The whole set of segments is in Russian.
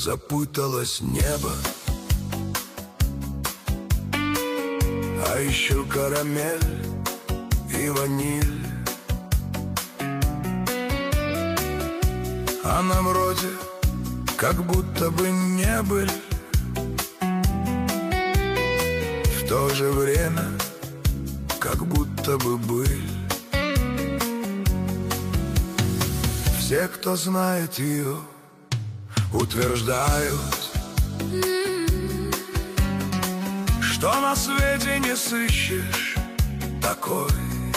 запуталось небо, а еще карамель и ваниль. Она вроде как будто бы не были, в то же время как будто бы были. Все, кто знает ее, утверждают, что на свете не сыщешь такой.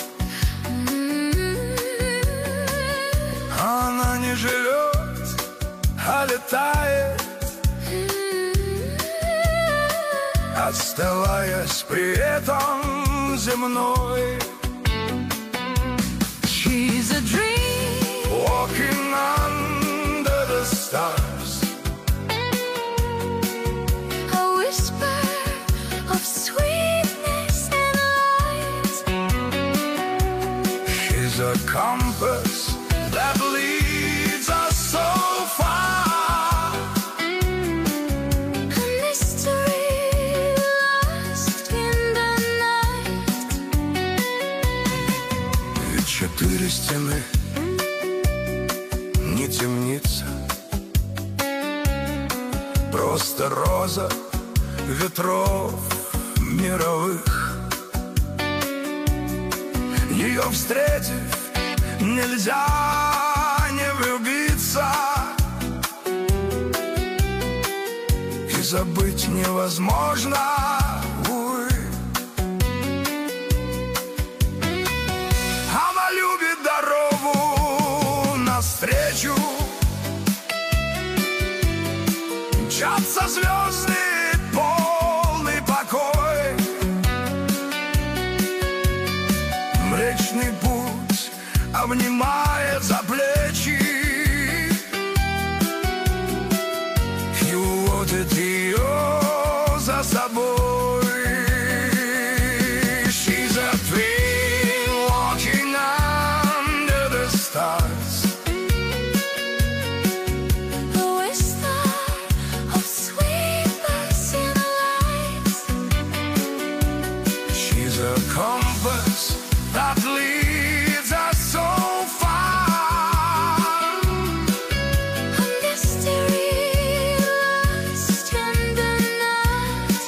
Она не живет, а летает, оставаясь при этом земной. She's a dream, walking under the stars, a whisper of sweetness and light. she's a compass that leads us so far, A mystery lost in the night. ведь четыре стены не темница, просто роза ветров мировых. Ее встретив, нельзя не влюбиться, и забыть невозможно, увы. Она любит дорогу навстречу, мчатся звезды, полный покой. Млечный путь обнимает за плечи и уводит ее за собой. She's a twin walking under the stars, A whisper of sweetness in the light. she's a compass that leads us so far, A mystery lost in the night.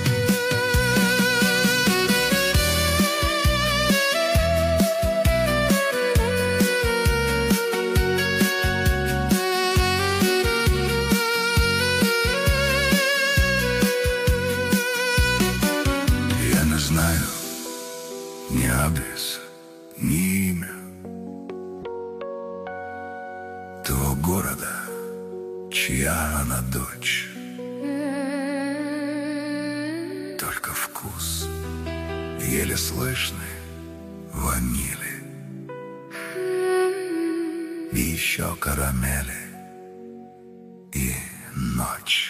Я не знаю ни адрес, ни имя того города, чья она дочь. Только вкус еле слышный ванили и еще карамели и ночь.